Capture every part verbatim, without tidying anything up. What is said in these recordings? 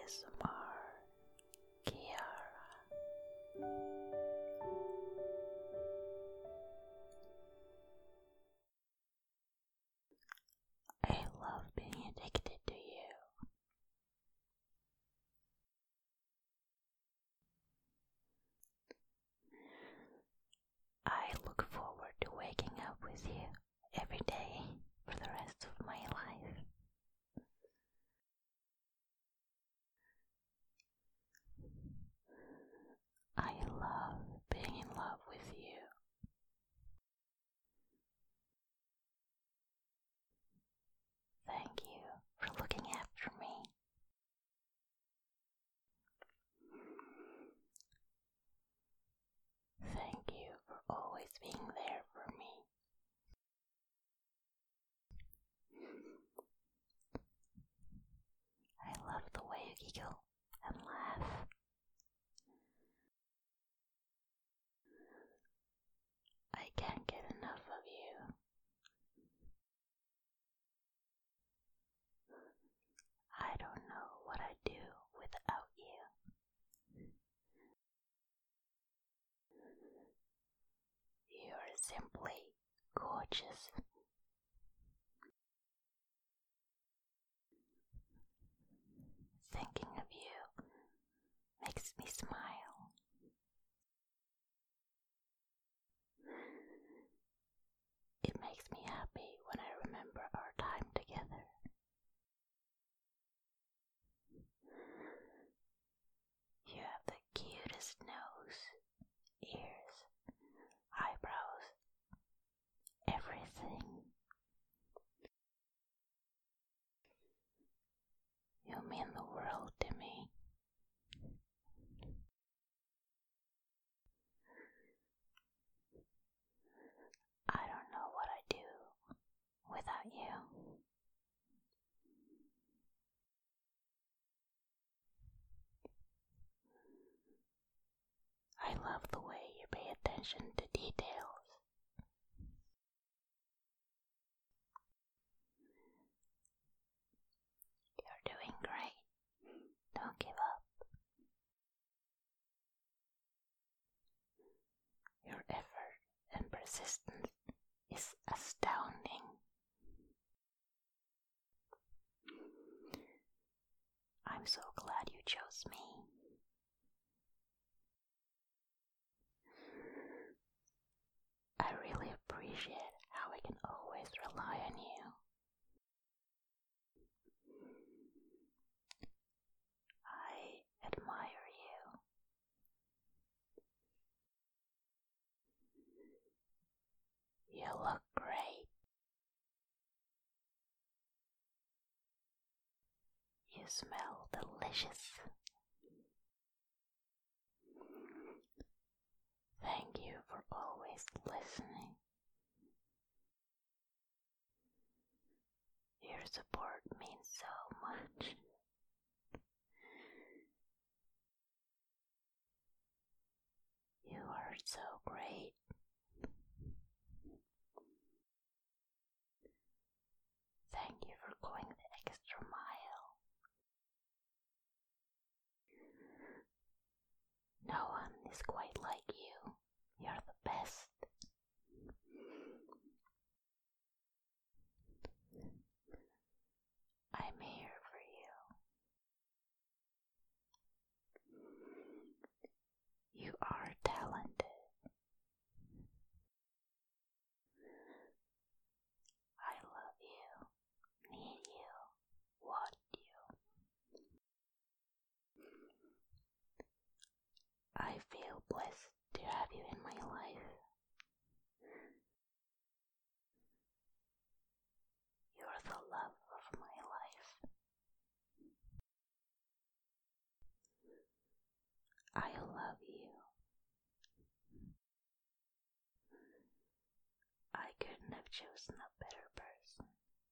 S M R Kiara. I love being addicted to you. I look forward to waking up with you every day for the rest of my life. I love being in love with you. Thank you for looking after me. Thank you for always being there for me. I love the way you giggle and laugh. I can't get enough of you. I don't know what I'd do without you. You are simply gorgeous. Thinking of you makes me smile. It makes me happy when I remember our time together. You have the cutest nose, ears, eyebrows, everything. You mean the world to me. I don't know what I'd do without you. I love the way you pay attention to details. You're doing great. Don't give up. Your effort and persistence is astounding. I'm so glad you chose me. I really appreciate how I can always rely on you. I admire you. You look great. You smell delicious. Thank you for always listening. Your support means so much. You are so great. Thank you for going the extra mile. No one is quite like you. You're the best. I'm here for you. You are talented. I love you, need you, want you. I feel blessed to have you in my life. You're the love of my life. I love you. I couldn't have chosen a better person.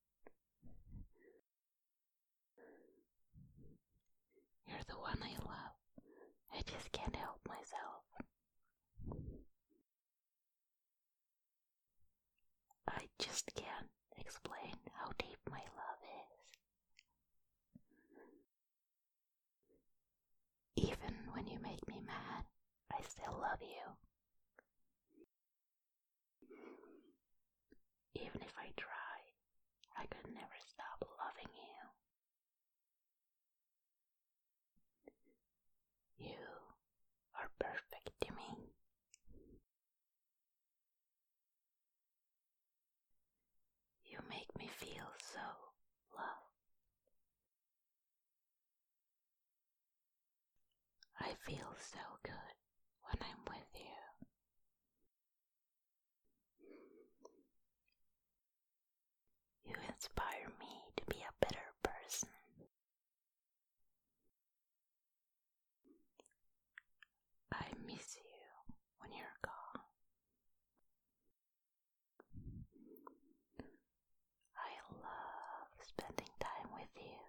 You're the one I love. I just can't help myself. I just can't explain how deep my love is. love you. Even if I tried, I could never stop loving you. You are perfect to me. You make me feel so loved. I feel so good when I'm with you. You inspire me to be a better person. I miss you when you're gone. I love spending time with you.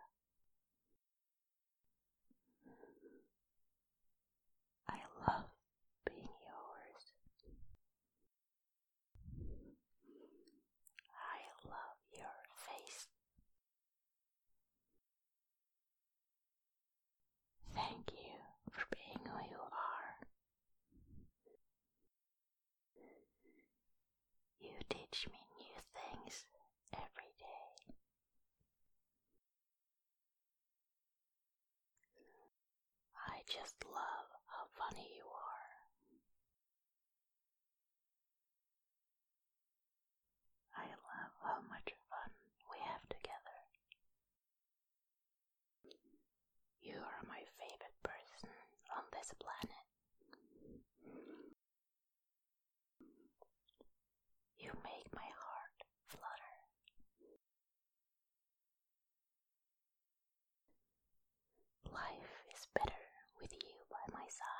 I love being yours. I love your face. Thank you for being who you are. You teach me new things every day. I just love how funny you are. I love how much fun we have together. You are my favorite person on this planet. You make my heart flutter. Life is better with you by my side.